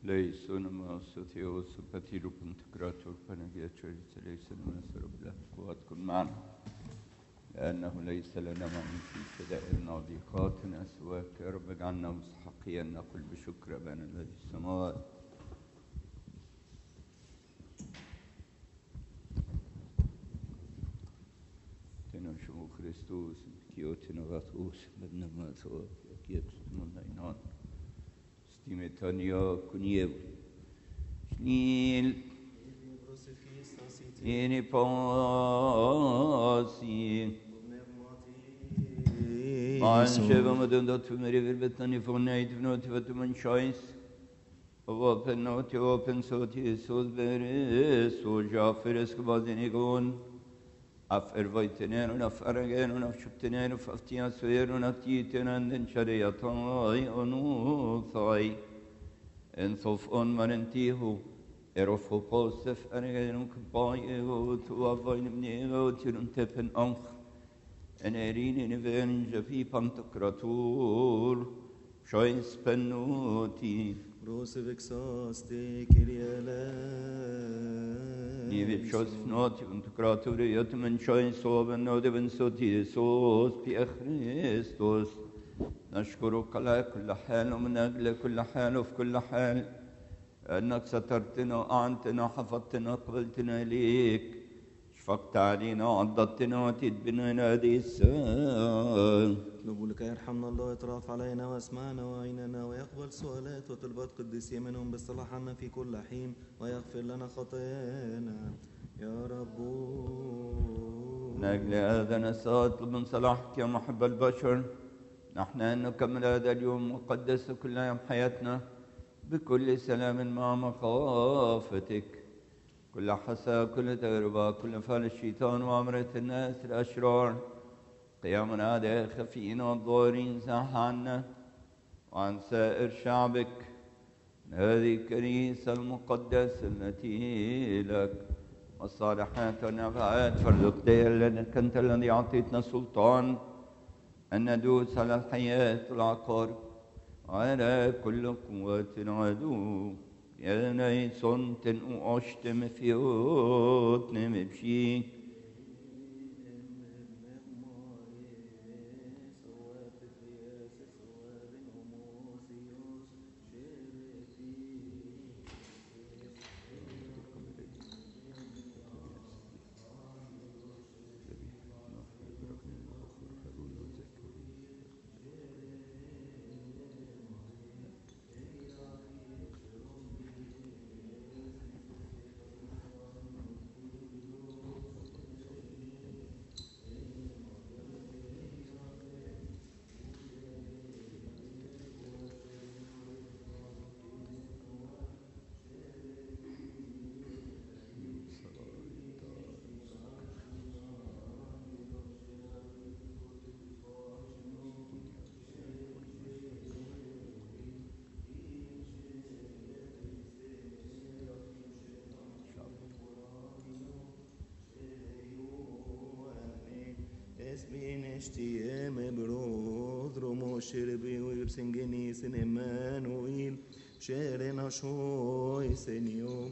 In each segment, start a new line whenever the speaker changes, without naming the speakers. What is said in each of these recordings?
Leisonuma Sotios Patiru Puntagratur Panagiatur Leisonuma Sarabla قواتكم معنا لأنه ليس لنا من في شدائرنا وضيقاتنا سواك يا رب اجعلنا مستحقين أن نقول بشكر أبانا الذي في السماوات تنشمو خريستوس كيوتنا غاثوس بدنا ما سواك يكستمون دينان ستيمتانيا كنيو شنيل إني باسي عن شبه مدن دات مري بربتني فنايت فنوت فتمن شايس وابن نوتي وابن صوتي سوز برس وجافرس كبازينيكون أفر فايتنين ونفرجين ونفشبتنين وففتيان سوير ونفتيتن عندن شريطاي ونوثاي انصف من انتيهو erofo posef ergenum kbaye got wavain mnegot tepen anch en erin in venje pi pantokratur shoins penoti
Prosevexaste kiriele
ni vip shos noti und kratur yotmen shoins oben nodeven soti sos pi Christus نشكرك على كل حال ومن أجل كل حال وفي كل حال أنك سترتنا وأعنتنا حفظتنا قبلتنا إليك شفقت علينا وعضدتنا وأتيت بنا إلى هذه الساعة
نطلب لك يرحمنا الله يطرف علينا واسمعنا وعيننا ويقبل سؤالات وطلبات قديسين منهم بالصلاح عنا في كل حين ويغفر لنا خطايانا يا رب.
من أجل هذا نطلب من صلاحك يا محب البشر نحن أن نكمل هذا اليوم مقدس كل يوم حياتنا بكل سلام مع مخافتك كل حسا كل تجربة كل فعل الشيطان وأمرة الناس الأشرار قيامنا هذا خفينا والضارين زاح عنا وعن سائر شعبك من هذه الكنيسة المقدسة التي لك والصالحات والنفعات فارزق لأنك أنت الذي أعطيتنا سلطان أن ندوس على الحياة والعقارب على كل قوة عدو يا نيسون تنو أشتم في أوتنم بشي
Esbineshtiye mebrodro mosherbi uyursingeni Emmanuel sherena shoy senio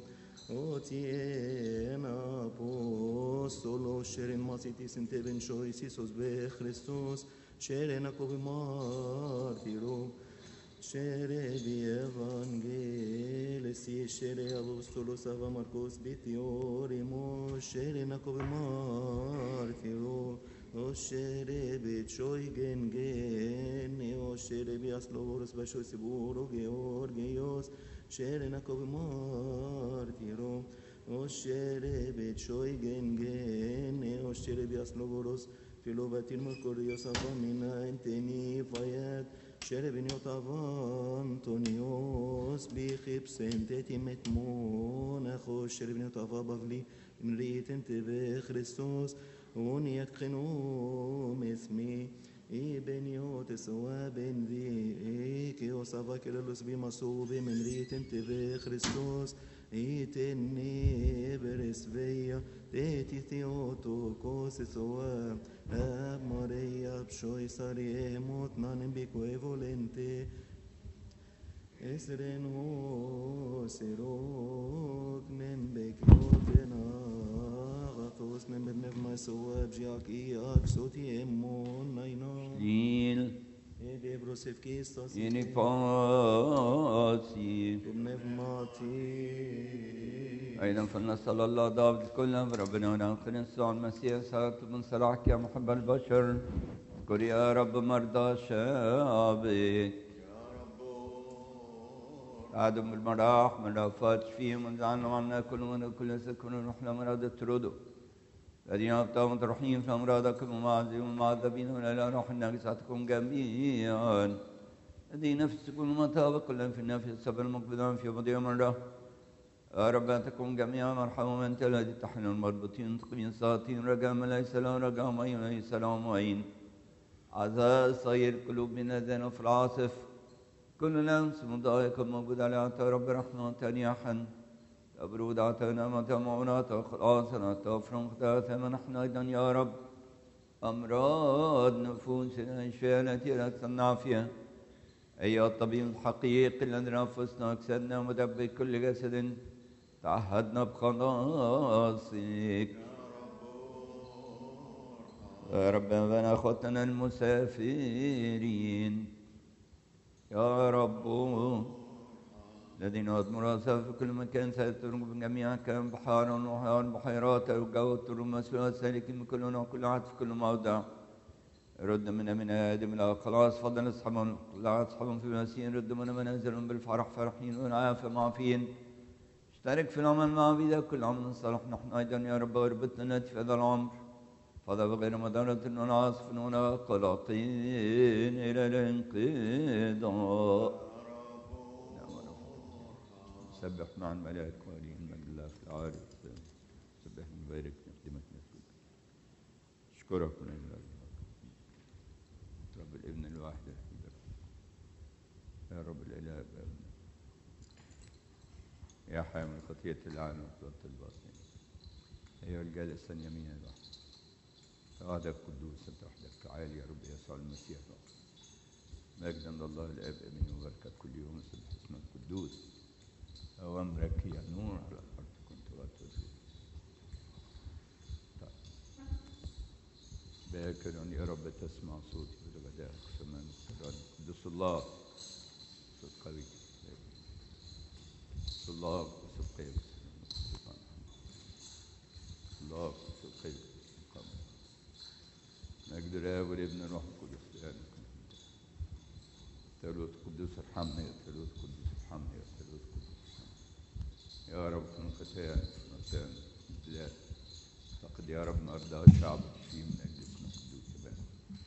otiena apostolo sherin masiti sinte ben shoy sisos be Christos sherena kobi martiro shere di evangelisi shere apostolos ava Marcos bitiorimo sherena kobi martiro Oshere be choy gen oshere be aslovoros basho siburo georgios shere na kobe martiro oshere be choy gen oshere be aslovoros filovatin mercurios avamina enteni fayat shere be nyotavan tonios bi khipsenteti metmona kho shere be nyotava bavli imrit ente be Christos ونيقنوا اسمي إبنيوت سوا بن ذي كيو سافا كيلوس بمصوب من ريت انتبه خريستوس إتني برسفيا تيتي ثيوتو كوس سوا أموريا بشوي صاري موت نان بيكو إيفولنتي اسرن هو سيروك نم بكيوتنا غطوس نم بنف ما سواب جاك إياك صوتي إمون ناينا
Lil,
إيدي بروسيف كيستاس
ini pasi.
وبنف ماتي
أيضا فلنسأل الله داود كلنا ربنا وناخذ يسوع المسيح ساعة من صلاحك يا محب البشر. اذكر يا رب مرضى شعبك. عدم المراح من رافات فيهم ونزعنا عنا كل سكن ونحن مراد التردو الذين أبطأوا مطرحين في أمراضكم ومعذبين ومعذبين ولا روح ناقصاتكم جميعا الذي نفسكم مطابق كلهم في النفس السبب المقبضان في مضي مرة يا رب أنتكم جميعا مرحبا أنت الذي تحل المربوطين تقمين ساطين رجاء ليس له رجاء معين ليس له معين عزاء صير قلوبنا ذن في العاصف كل لمس مضايق موجود على عطا رب رحمة تنيحا أبرود عطانا متى معوناتا خلاصنا تفرم خطاثنا نحن أيضا يا رب أمراض نفوسنا الأشياء التي لا تصنعفها أيها الطبيب الحقيقي الذي نفسنا أكسدنا ومدبر كل جسد تعهدنا بخلاصك يا رب بنا أخوتنا المسافرين يا رب الذين أضمروا في كل مكان سيترون بجميع كان بحارا وحيوان بحيرات وجو الترم مسلوات سالكين من كل نوع كل عهد في كل موضع رد منا من آدم إلى خلاص فضل أصحابهم لا أصحابهم في المسيح رد منا منازلهم بالفرح فرحين والعافية معافين اشترك في العمل مع بيدا كل عمل صالح نحن أيضا يا رب وربتنا في هذا العمر فضل بغير مدارة ونعاصف ونقلقين إلى الانقضاء سبح مع الملائكة والين مجد الله في العارف سبح مبارك نخدمك نسجد اشكرك من الله رب الابن الواحد يا رب الاله بابنا يا حامل خطية العالم وطلبة الباطن أيها الجالس عن يمين البحر وعدك قدوس أنت وحدك عالي يا رب يسوع المسيح مجدا لله الاب امين وبركة كل يوم سبح اسمك القدوس أوامرك يا نور على الأرض كنت وأتوزي باكر يا رب تسمع صوتي ولغدائك سمع السلام قدس الله صوت قوي قدس الله صوت قوي الله صوت قوي مجد الآب والابن والروح القدس ثالوث قدوس ارحمنا يا ثالوث قدوس ارحمنا يا ثالوث قدوس يا رب كن ختان ختان لا فقد يا رب مرضى الشعب في من اجل اسمك قدوس بان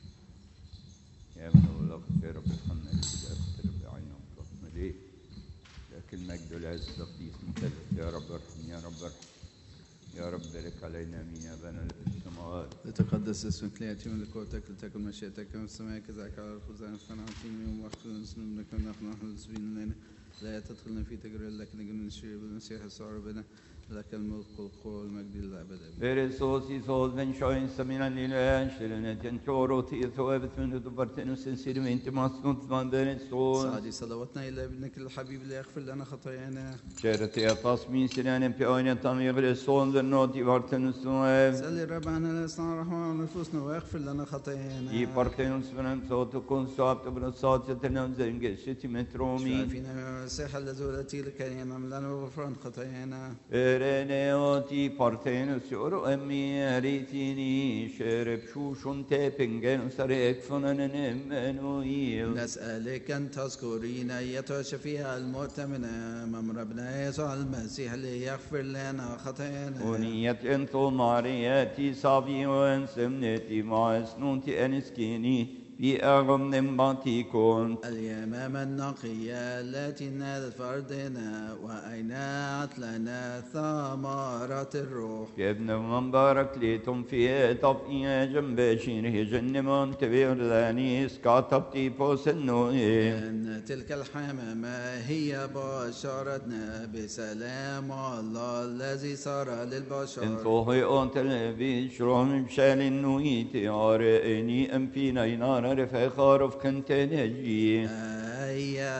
يا من هو لقد يا رب ارحمنا لله افترب عينهم رحمة ليه لكن المجد والعز تقديس مثلث يا رب ارحم يا رب ارحم يا رب بارك علينا امين يا ابانا الذي في السماوات
لتقدس اسمك ليأتي ملكوتك لتكن مشيئتك كما في السماء كذلك على الارض خبزنا فنعطينا اليوم واغفر لنا ذنوبنا كما نحن المسلمين لنا لا تدخلنا في تجربة لكن نجنا الشرير بالمسيح يسوع ربنا لك الملك والقوة والمجد للأبد آمين.
Beresos i sås den sjöin som innan lilla önskelet en tjoro till så över tvunnet och barten och sen ser du inte massnot man beresos.
سعدي صلواتنا إلى ابنك الحبيب ليغفر لنا خطايانا.
Kära till att tasmin sidan en pjön tam i beresos den nåt i barten och så över.
سأل الرب عنا لا يصنع رحمة على نفوسنا ويغفر لنا خطايانا.
I barten och så så to konstap och beresos att den nån gesitt metromi.
اشفع فينا يا مسيح الذي ولدتي لكي ينعم لنا وغفران خطايانا.
Reneoti partenus oro emiritini شرب شوشون تبنجن سرق فنن امنويل.
نسألك أن تذكرين أيتها الشفيعة المؤتمنة أمام ربنا يسوع المسيح ليغفر لنا خطايانا.
ونية انتو مارياتي صافي وانسمنتي مع سنونتي انسكيني في أغم نمباتيكون.
اليمامة النقية التي نالت فردنا وأينعت لنا ثمرات الروح.
كابن من بارك ليتم في طبئي جنب شيره جنمون تبير لانيس كاتبتي بوسنوئي.
أن تلك الحمامة هي بشارتنا بسلام الله الذي صار للبشر.
انتو هي أنت الذي شرون بشال النويتي عرئني أم في نينار رفع خارف كنت نجي.
أي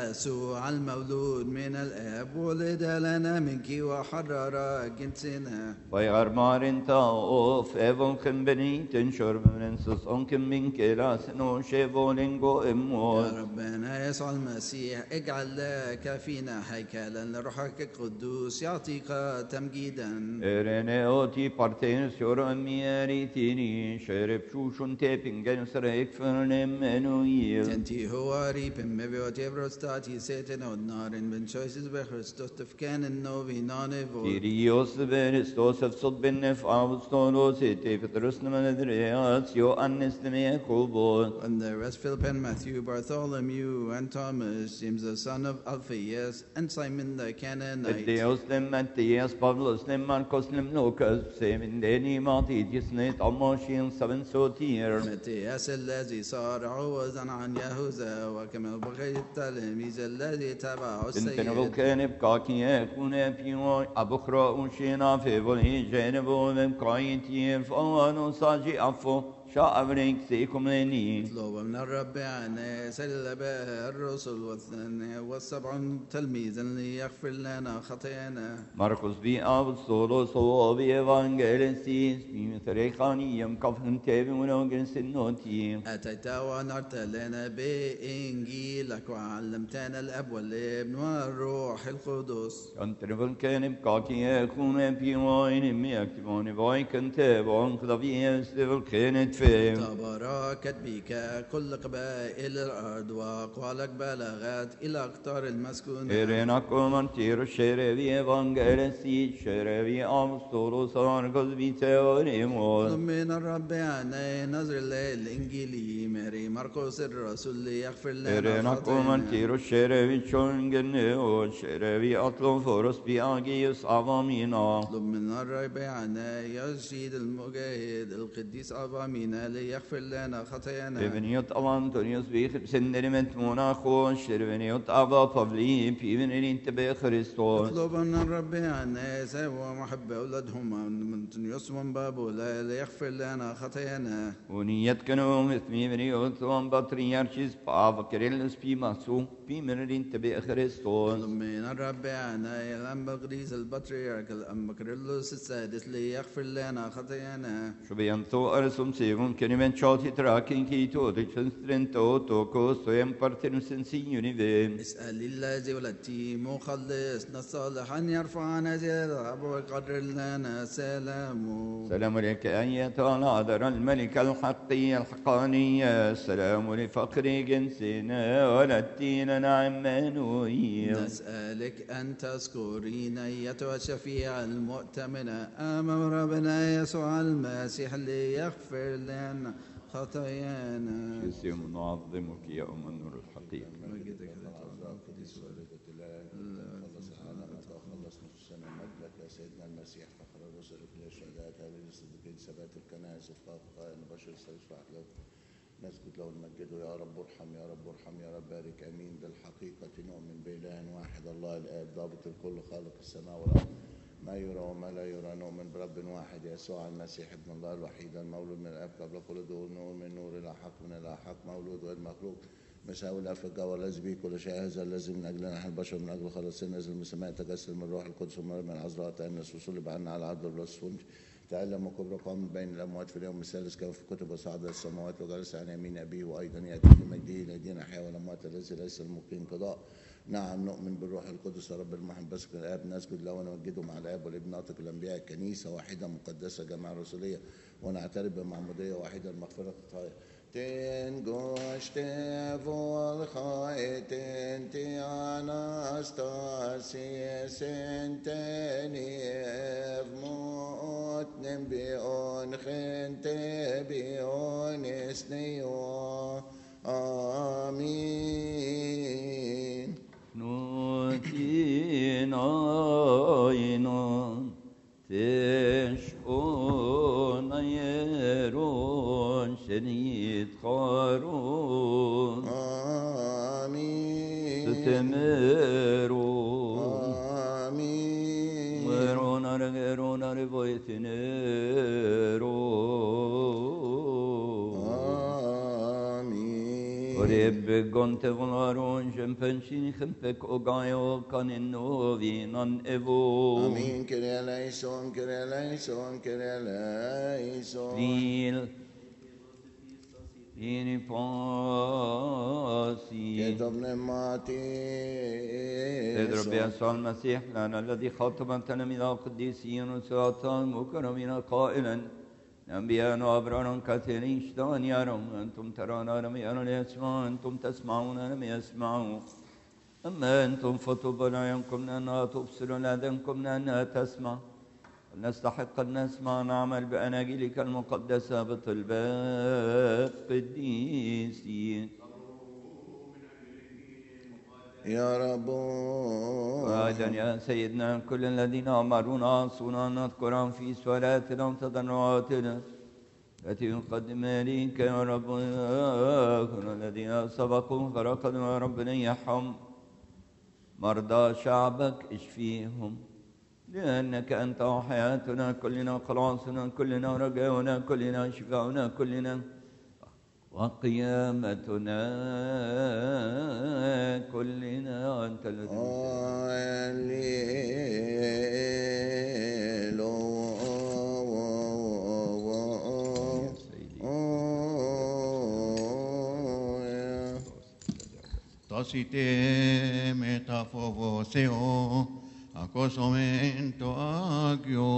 يسوع المولود من الآب ولد لنا منك وحرر جنسنا
ويغر مارن تاوف ايفون كن بني تنشر من سس انكم من كلاس نو شيفولينغو
يا
اموت
ربنا يسوع المسيح اجعل لك فينا هيكلا لروحك القدوس يعطيك تمجيدا
ارني اوتي بارتين سيور امياري تيني شرب شوشون تيبين جنسريك فرنم منويل
تنتي هو ريبن مبيوتي بروستاتي سيتن ودنارن بن شويسز بخريستوس تفكان النوفي نانيفو
كيريوس بنستوس صد بنف اوستولوس تي بترسن من دريات يو انس يعقوب
And the rest Philip and Matthew, Bartholomew and Thomas, James the son of Alphaeus, and Simon the Canaanite.
Deus lem Mattias Pavlos lem Marcos lem Lucas سيمن ديني ماتيتيس نيت أماشين سبن سوتير
متياس الذي صار عوضا عن يهوذا وكمل بقية التلاميذ الذي تبعه
انتن
السيد.
بكان بكاكي يكون في أبخرا وشينا في بني جانبو بمكايتي فأوانو ساجي أفو شاء أبريك سيكم لني
اطلب من الرب عن سل به الرسل والسبع تلميذا ليغفر لنا خطايانا.
مرقس بي أبسولوس وبي إيفانجيلسيس بمثريخاني يمكفن تابي ونوغن سنوتي
أتيت ونرت لنا بإنجيلك وعلمتنا الأب والابن والروح القدس.
أنتن كان بكاكي يكون في وين ميكتبون باي كنتاب وانقضبي يستفل كانت فيه
تباركت بك كل قبائل الأرض وأقوالك بلغت إلى أقطار المسكونة.
إيريناكم أنتير الشربي إيفانجيلسي شربي أبسولوس أرقص بي تيوريموس
من الرب عنا نظر الإنجيلي ماري مرقس الرسول ليغفر لنا
إيريناكم
خطايانا.
أنتير الشربي شونجن شربي أطلب فرس بي آجيوس أفامينا
اطلب من الرب عنا يرشد المجاهد القديس أبامينا ليغفر لنا خطايانا.
ابنيوت أمانتونيوس بيخب سندرمت مناخوش ابنيوت أبا بابلي في بنين تبي خريستوس
اطلب من الرب عنا سوى محب أولادهم من يسمى بابولا ليغفر لنا خطايانا.
ونيت كانوا مثمي بنيوت وان بطريارشيس بابا كريلس بي ماسو في منين تبي خريستوس
اطلب من الرب عنا الأنبا قديس البطريرك الأنبا كيرلس السادس ليغفر لنا خطايانا.
شو بينتو أرسم سيغون كنمن شاتي تراكين كيتو ديشنسترنتو توكو سويم بارتنو سنسيوني بي
اسأل الذي ولدتي مخلصنا الصالح أن يرفعنا زيادة ويقرر لنا سلامه.
سلام عليك أيتها العذراء الملكة الحقية الحقانية السلام لفقر جنسنا ولدتينا نعم منوية
نسألك أن تذكرين أيتها الشفيعة المؤتمنة أمام ربنا يسوع المسيح ليغفر لنا خطايانا.
يسيم نعظمك يا أم النور الحقيقي
مجدك
خلصنا في السنة مجدك يا سيدنا المسيح فخر الرسل كل الشهداء هذه الصديقين ثبات الكنائس وفاق قائم بشر سيشفع له نسجد له ونمجده يا رب ارحم يا رب ارحم يا رب بارك امين بالحقيقة نؤمن بإله واحد الله الآب ضابط الكل خالق السماء والأرض ما يرى وما لا يرى نؤمن برب واحد يسوع المسيح ابن الله الوحيد المولود من الآب قبل كل دور نور من نور إلى حق من إلى حق مولود غير مخلوق مساوي لا في الجو الذي به كل شيء هذا الذي من اجلنا نحن البشر من اجل خلاصنا نزل من السماء تجسد من الروح القدس ومن العذراء تأنس وصلب عنا على عبد الرسول تعلم وكبر قام بين الاموات في اليوم الثالث كما في كتب وصعد السماوات وجلس عن يمين ابيه وايضا ياتي بمجده لدينا حياه والاموات الذي ليس الممكن قضاء. نعم نؤمن بالروح القدس رب المحب بسك الاب نسجد له ونمجده مع الاب والابن ناطق الانبياء كنيسه واحده مقدسه جماعه رسوليه ونعترف بمعموديه واحده لمغفره الخطايا. Tengoște volhai tenti anastasie senteniev motnem bion gente bion esneo. Amin.
نوتينا تشكون يرون شنيد خارون
Amin.
ستمرون
Amin.
ويرون ربويتنرون
Amin.
Rebe gonte volaron jempensin khmpek ogayo kanino vinan evo.
Amin. Kyrie eleison, Kyrie eleison, Kyrie eleison.
Lil in pasi.
كتب نماتي
تدرب بيسوع المسيح لنا الذي خاطب تلاميذ القديسين وسلاطان مكرمين قائلا أنبياء وأبرار كثيرين اشتهون يرون أنتم ترون لم يروا ليسمعوا أنتم تسمعون لم يسمعوا أما أنتم فطوبى لعيونكم لأنها تبصر لأذنكم لأنها تسمع نستحق أن نسمع نعمل بأناجيلك المقدسة بطلبات قديسين
يا رب.
وأيضا يا سيدنا كل الذين أمرونا أصونا نذكرهم في سؤالاتنا وتضرعاتنا التي نقدم إليك يا رب الذين سبقوا فرقدوا يا رب نيحهم مرضى شعبك اشفيهم لأنك أنت حياتنا كلنا خلاصنا كلنا رجاؤنا كلنا شفاؤنا كلنا وقيامتنا كلنا أنت الذي
Tosite metafovoseo acosomento agio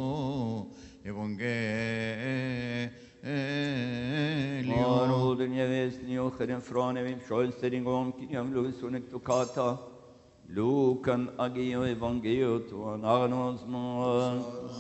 evangelium.
Orden jävesni och den från evim sjölstering om kiam lusunek tokata lukan agio evangeliot och anagnos man.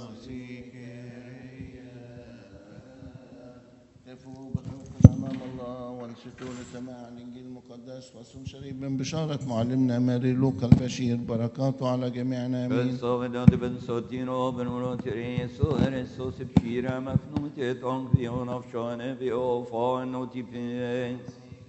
كفوا بخوف أمام الله وانصتوا لسماع الإنجيل المقدس واسم شريف من بشارة معلمنا ماري لوقا البشير بركاته على جميعنا آمين.
بن صوبدان بن صوتينو بن مراتري سوهر السوس بشيرا مفنوت تنقذي ونفشان بأوفان وتبين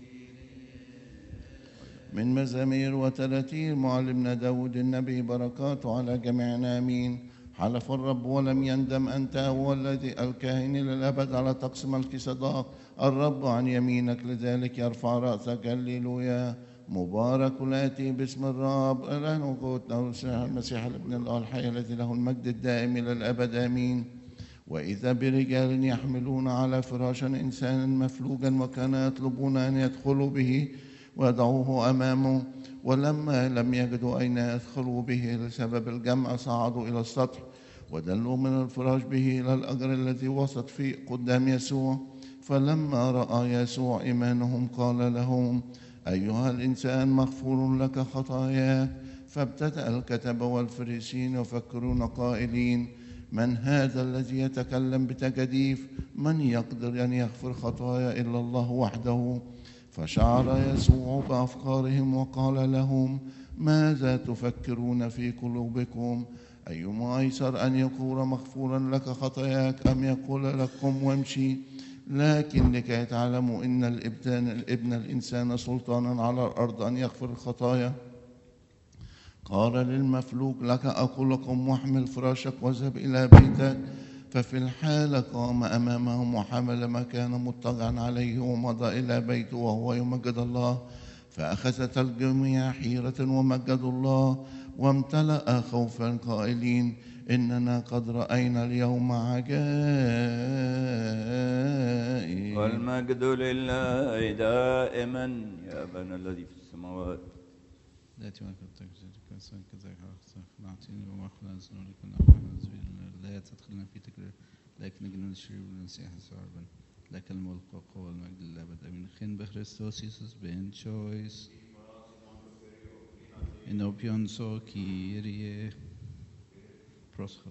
من مزامير وتراتير معلمنا داود النبي بركاته على جميعنا آمين. حلف الرب ولم يندم أنت هو الذي الكاهن للأبد على طقس ملكيسداق الرب عن يمينك لذلك يرفع رأسك هللويا. مبارك الآتي باسم الرب إله وقوتنا المسيح الابن الله الحي الذي له المجد الدائم إلى الأبد آمين. وإذا برجال يحملون على فراش إنسانا مفلوجا وكانوا يطلبون أن يدخلوا به ويضعوه أمامه ولما لم يجدوا أين يدخلوا به لسبب الجمع صعدوا إلى السطح ودلوا من الفراش به إلى الأجر الذي وسط فيه قدام يسوع. فلما رأى يسوع إيمانهم قال لهم أيها الإنسان مغفور لك خطاياك. فابتدأ الكتبة والفريسين يفكرون قائلين من هذا الذي يتكلم بتجديف من يقدر أن يغفر خطايا إلا الله وحده. فشعر يسوع بأفكارهم وقال لهم ماذا تفكرون في قلوبكم أيما أيسر أن يقول مغفورا لك خطاياك أم يقول لكم وامشي. لكن لكي تعلموا إن الابن الإنسان سلطانا على الأرض أن يغفر الخطايا. قال للمفلوج لك أقول لكم واحمل فراشك واذهب إلى بيتك. ففي الحال قام أمامهم وحمل ما كان مضطجعا عليه ومضى إلى بيته وهو يمجد الله. فأخذت الجميع حيرة ومجدوا الله وامتلأ خوفا قائلين إننا قد رأينا اليوم عجائب.
والمجد لله دائما يا أبانا الذي في السماوات.
لا تدخلنا في تكرير لكن جنون الشرير والمسيح صعبا لك الملك والقوة والمجد للأبد آمين. خين بخريستوس يسوس بين شويس إن أوبيون سو كيريه بروسخل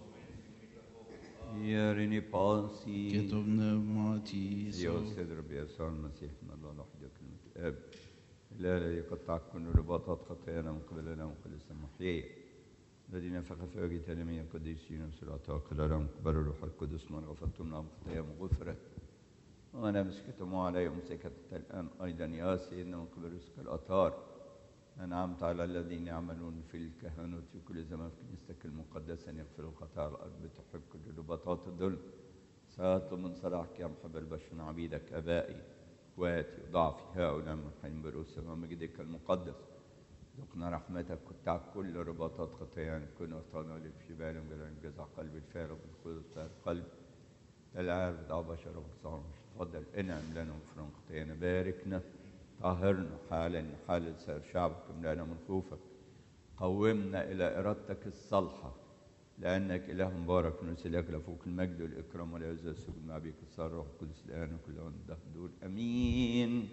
يرني باسي
كتبنا ماتي
يا سيد ربي يسوع المسيح من الله وحده كلمة الآب لا الذي قطع كل رباطات خطايانا من قبلنا وقل المحيي الذي نفخ في وجه تلاميذ القديسين وسلطاء قدرهم قبلوا الروح القدس من غفرتم لهم خطاياهم غفرت وانا مسكتم علي ومسكت الان ايضا يا سيدنا من قبل رزق الاطهار انعمت على الذين يعملون في الكهنوت في كل زمان في كنيستك المقدسه ان يغفروا خطايا الارض بتحب كل رباطات الظلم ساطلب من صلاحك يا محب البشر عبيدك ابائي واخواتي وضعفي هؤلاء من حين برؤوس مجدك المقدس. ذقنا رحمتك وتعب كل رباطات خطايانا، كن وطانا اللي في بالهم جل جزع قلبي الفارغ بالقدس بتاع القلب لا عارف دع بشر وبصار. مش تفضل انعم لنا وغفران خطايانا، باركنا طهرنا حالا حال سائر شعبك، املانا من خوفك، قومنا الى ارادتك الصالحه لانك اله مبارك ونسلك لفوق المجد والاكرام والعزه والسجود مع بك الصار روح القدس الان وكل وقت دول امين.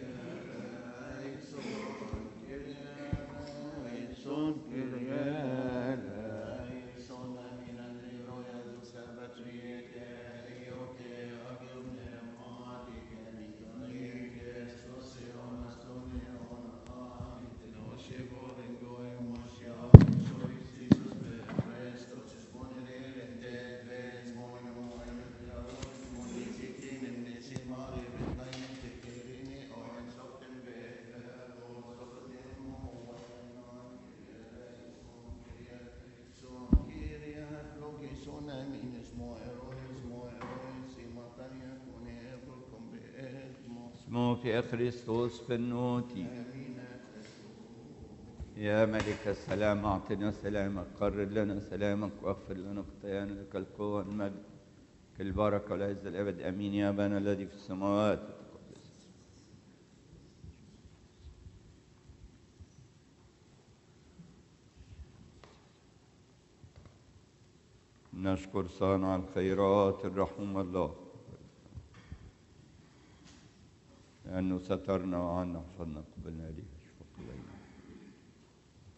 اسمه في خريستوس بنوتي. يا ملك السلام اعطنا سلامك، قرر لنا سلامك واغفر لنا خطايانا، لك القوه والمجد البركه والعز الابد امين. يا ابانا الذي في السماوات نشكر صانع الخيرات الرحوم الله لأنه سترنا وعنا حفظنا قبلنا ليه.